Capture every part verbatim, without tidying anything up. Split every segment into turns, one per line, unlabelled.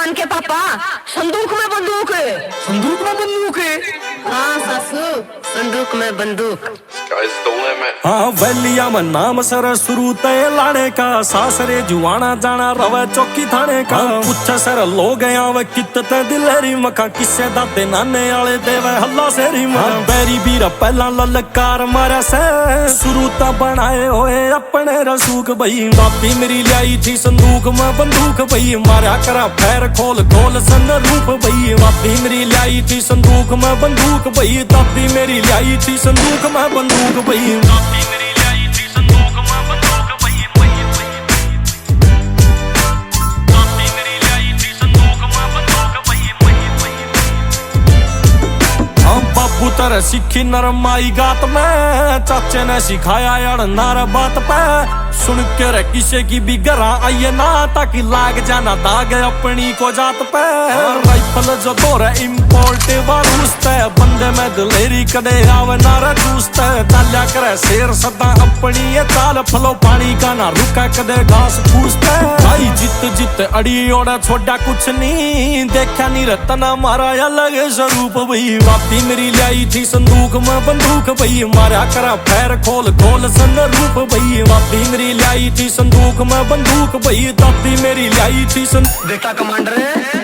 मान के पापा, संदूक में बंदूक है।
संदूक में बंदूक है?
हाँ सासू, संदूक में बंदूक।
हाँ वैलिया में नाम सर शुरू तय लाने का, सासरे जुआना जाना रवे चौकी थाने का। पूछे सर लोग आवे कितने दिलेरी मखा, किसे दाते नाने आले देवे हल्ला सेरी मखा। बैरी बीरा पहला ललकार मारा से, शुरू ता बनाए होए अपने रसूख भई। बापी मेरी लाई थी संदूक में बंदूक भई, मारा करा पैर खोल खोल सन रूप भई। बापी मेरी लाई थी संदूक में बंदूक भई, दादी मेरी लाई थी संदूक में बंदूक भई। दादी मेरी लाई थी संदूक में बंदूक भई, दादी मेरी लाई थी संदूक में बंदूक भई। हम बाबू तरह सीखी नरमाई गात में, चाचे ने सिखाया यार नार बात पे। सुन के रे किसे की भी गरा आइए ना, ताकि लाग जाना दाग अपनी को जात पे। राइफल जो दौरे इम्पोर्ट वारूसते, बंदे में दिलेरी कदे आवे नारा चूसते। ताल्या करे शेर सदा अपनी ये चाल, फलो पानी का ना रुका कदे घास फूसते। भाई जित जित अड़ी ओड़ा छोड़ा कुछ नहीं, देखा नहीं रतना मारा अलग स्वरूप भई। वापी मेरी लाई थी संदूक में बंदूक भई, मारा करा पैर खोल खोल सन रूप भई। वापी मेरी लाई थी संदूक में बंदूक भई, दादी मेरी लाई थी सन।
बेटा कमांडर है।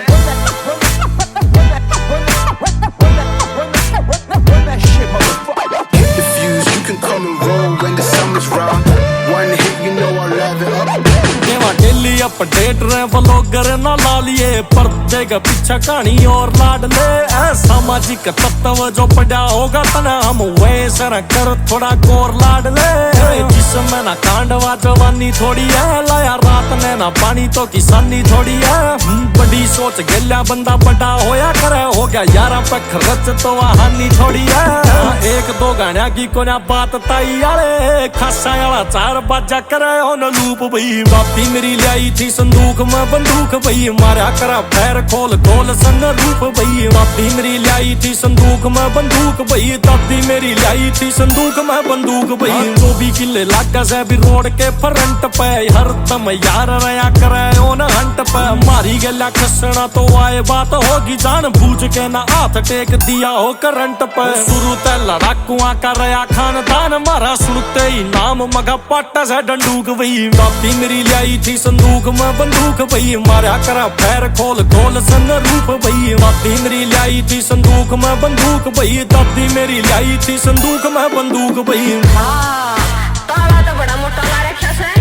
डेली अपडेट रहे व्लॉगर ना ला लिए, पर्दे के पीछे कहानी और लाड ले। सामाजिक तत्व जो पड़ा होगा तना, हम वैसे न कर थोड़ा गौर लाड ले। जिसमें ना कांडवा जवानी थोड़ी है, लाया रात ने ना पानी तो किसानी थोड़ी है। बड़ी सोच गेल्या बंदा बड़ा होया करे, हो गया यारा पे खर्च तो हानि थोड़ी है। एक दो गाना की कोना बात ताई आले, खासा वाला चार बाजा करे ओन लूप भई। बापी मेरी लाई थी संदूक में बंदूक भई, मारा करा पैर खोल खोल सन रूप भई। बापी मेरी लाई थी संदूक में बंदूक भई, दादी मेरी लाई थी संदूक में बंदूक भई। जो भी किले लागा से भी रोड के फ्रंट पे, हर दम यार रया करे ओन हंट पे। मारी गला खसना तो आए बात होगी, जान बूझ के ना हाथ टेक दिया हो करंट पे। शुरू ते लड़ाकुआ का रया खानदान, मारा सुनते ही नाम मगा पाटा से डंडूक भई। बापी मेरी लाई थी संदूक में बंदूक भई, मारा करा पैर खोल खोल सन रूप भई। बापी मेरी लाई थी संदूक में बंदूक भई, दादी मेरी लाई थी संदूक में बंदूक भई।
हाँ, ताला तो बड़ा मोटा ला रखा है।